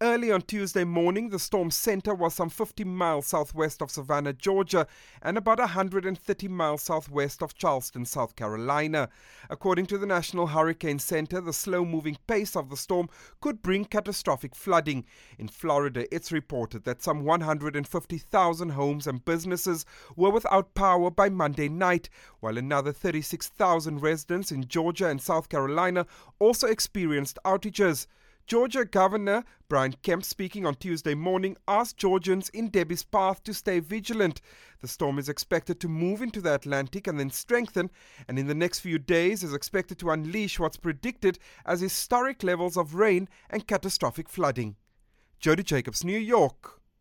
Early on Tuesday morning, the storm's center was some 50 miles southwest of Savannah, Georgia, and about 130 miles southwest of Charleston, South Carolina. According to the National Hurricane Center, the slow-moving pace of the storm could bring catastrophic flooding. In Florida, it's reported that some 150,000 homes and businesses were without power by Monday night, while another 36,000 residents in Georgia and South Carolina also experienced outages. Georgia Governor Brian Kemp, speaking on Tuesday morning, asked Georgians in Debbie's path to stay vigilant. The storm is expected to move into the Atlantic and then strengthen, and in the next few days is expected to unleash what's predicted as historic levels of rain and catastrophic flooding. Jody Jacobs, New York.